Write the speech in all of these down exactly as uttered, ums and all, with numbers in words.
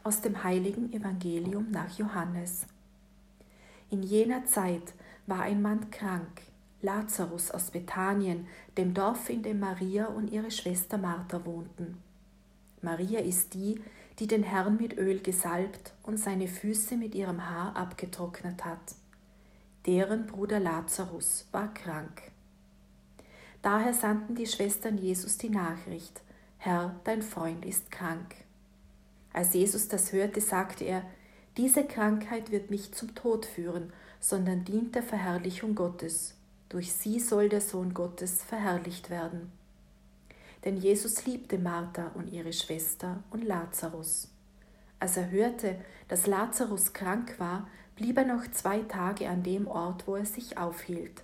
Aus dem heiligen Evangelium nach Johannes. In jener Zeit war ein Mann krank, Lazarus aus Bethanien, dem Dorf, in dem Maria und ihre Schwester Martha wohnten. Maria ist die, die den Herrn mit Öl gesalbt und seine Füße mit ihrem Haar abgetrocknet hat. Deren Bruder Lazarus war krank. Daher sandten die Schwestern Jesus die Nachricht: Herr, dein Freund ist krank. Als Jesus das hörte, sagte er: Diese Krankheit wird nicht zum Tod führen, sondern dient der Verherrlichung Gottes. Durch sie soll der Sohn Gottes verherrlicht werden. Denn Jesus liebte Martha und ihre Schwester und Lazarus. Als er hörte, dass Lazarus krank war, blieb er noch zwei Tage an dem Ort, wo er sich aufhielt.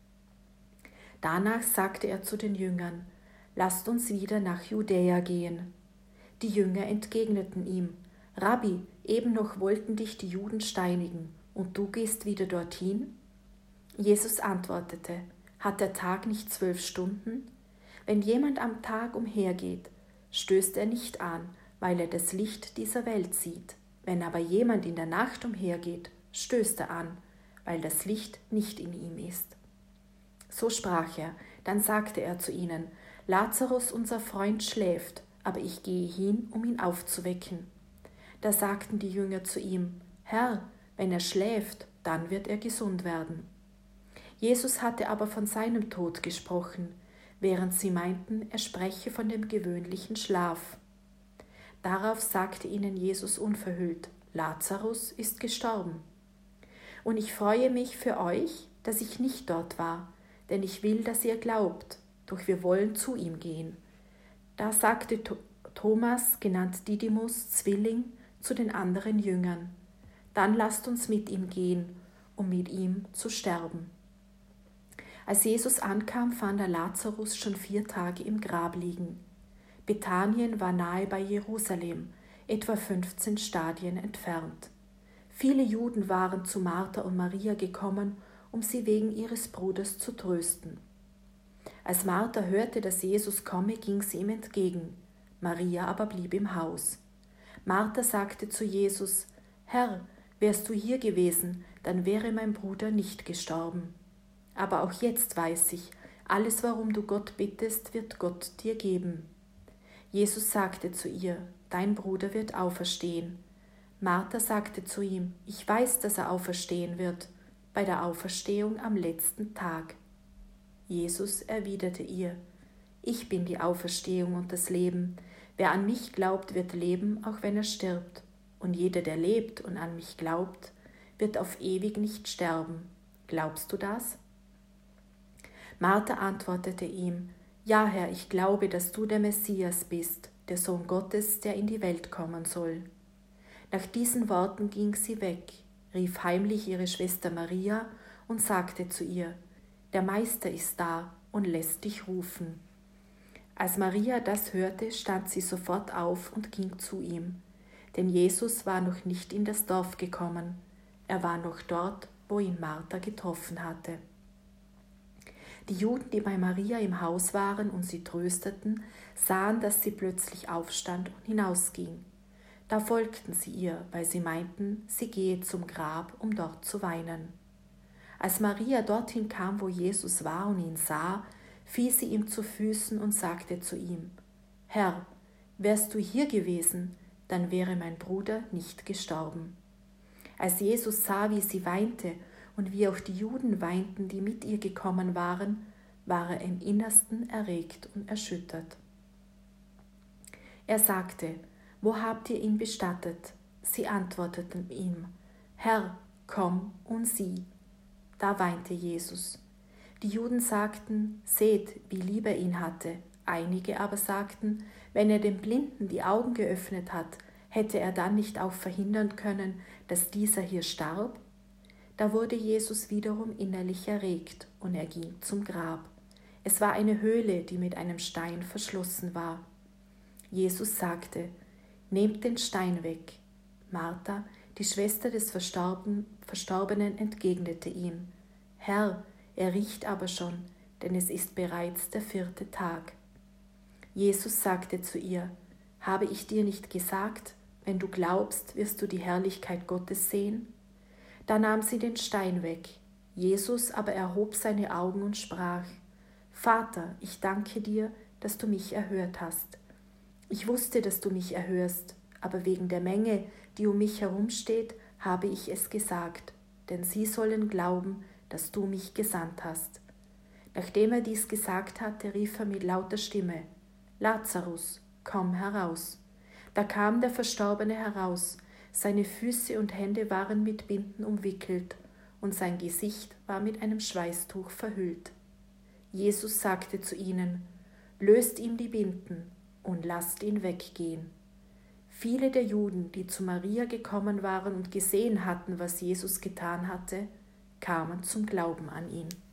Danach sagte er zu den Jüngern: Lasst uns wieder nach Judäa gehen. Die Jünger entgegneten ihm: Rabbi, eben noch wollten dich die Juden steinigen, und du gehst wieder dorthin? Jesus antwortete: Hat der Tag nicht zwölf Stunden? Wenn jemand am Tag umhergeht, stößt er nicht an, weil er das Licht dieser Welt sieht. Wenn aber jemand in der Nacht umhergeht, stößt er an, weil das Licht nicht in ihm ist. So sprach er, dann sagte er zu ihnen: Lazarus, unser Freund, schläft, aber ich gehe hin, um ihn aufzuwecken. Da sagten die Jünger zu ihm: Herr, wenn er schläft, dann wird er gesund werden. Jesus hatte aber von seinem Tod gesprochen, während sie meinten, er spreche von dem gewöhnlichen Schlaf. Darauf sagte ihnen Jesus unverhüllt: Lazarus ist gestorben. Und ich freue mich für euch, dass ich nicht dort war, denn ich will, dass ihr glaubt, doch wir wollen zu ihm gehen. Da sagte Thomas, genannt Didymus, Zwilling, zu den anderen Jüngern: Dann lasst uns mit ihm gehen, um mit ihm zu sterben. Als Jesus ankam, fand er Lazarus schon vier Tage im Grab liegen. Bethanien war nahe bei Jerusalem, etwa fünfzehn Stadien entfernt. Viele Juden waren zu Martha und Maria gekommen, um sie wegen ihres Bruders zu trösten. Als Martha hörte, dass Jesus komme, ging sie ihm entgegen. Maria aber blieb im Haus. Martha sagte zu Jesus: Herr, wärst du hier gewesen, dann wäre mein Bruder nicht gestorben. Aber auch jetzt weiß ich, alles, warum du Gott bittest, wird Gott dir geben. Jesus sagte zu ihr: Dein Bruder wird auferstehen. Martha sagte zu ihm: Ich weiß, dass er auferstehen wird, bei der Auferstehung am letzten Tag. Jesus erwiderte ihr: Ich bin die Auferstehung und das Leben. Wer an mich glaubt, wird leben, auch wenn er stirbt. Und jeder, der lebt und an mich glaubt, wird auf ewig nicht sterben. Glaubst du das? Martha antwortete ihm: Ja, Herr, ich glaube, dass du der Messias bist, der Sohn Gottes, der in die Welt kommen soll. Nach diesen Worten ging sie weg, rief heimlich ihre Schwester Maria und sagte zu ihr: Der Meister ist da und lässt dich rufen. Als Maria das hörte, stand sie sofort auf und ging zu ihm, denn Jesus war noch nicht in das Dorf gekommen, er war noch dort, wo ihn Martha getroffen hatte. Die Juden, die bei Maria im Haus waren und sie trösteten, sahen, dass sie plötzlich aufstand und hinausging. Da folgten sie ihr, weil sie meinten, sie gehe zum Grab, um dort zu weinen. Als Maria dorthin kam, wo Jesus war und ihn sah, fiel sie ihm zu Füßen und sagte zu ihm: Herr, wärst du hier gewesen, dann wäre mein Bruder nicht gestorben. Als Jesus sah, wie sie weinte und wie auch die Juden weinten, die mit ihr gekommen waren, war er im Innersten erregt und erschüttert. Er sagte: Wo habt ihr ihn bestattet? Sie antworteten ihm: Herr, komm und sieh. Da weinte Jesus. Die Juden sagten: Seht, wie lieb er ihn hatte. Einige aber sagten: Wenn er dem Blinden die Augen geöffnet hat, hätte er dann nicht auch verhindern können, dass dieser hier starb? Da wurde Jesus wiederum innerlich erregt, und er ging zum Grab. Es war eine Höhle, die mit einem Stein verschlossen war. Jesus sagte: Nehmt den Stein weg. Martha, die Schwester des Verstorben, Verstorbenen, entgegnete ihm: Herr, er riecht aber schon, denn es ist bereits der vierte Tag. Jesus sagte zu ihr: Habe ich dir nicht gesagt, wenn du glaubst, wirst du die Herrlichkeit Gottes sehen. Da nahm sie den Stein weg. Jesus aber erhob seine Augen und sprach: Vater, ich danke dir, dass du mich erhört hast. Ich wusste, dass du mich erhörst, aber wegen der Menge, die um mich herumsteht, habe ich es gesagt, denn sie sollen glauben, dass du mich gesandt hast. Nachdem er dies gesagt hatte, rief er mit lauter Stimme: Lazarus, komm heraus. Da kam der Verstorbene heraus, seine Füße und Hände waren mit Binden umwickelt, und sein Gesicht war mit einem Schweißtuch verhüllt. Jesus sagte zu ihnen: Löst ihm die Binden und lasst ihn weggehen. Viele der Juden, die zu Maria gekommen waren und gesehen hatten, was Jesus getan hatte, kamen zum Glauben an ihn.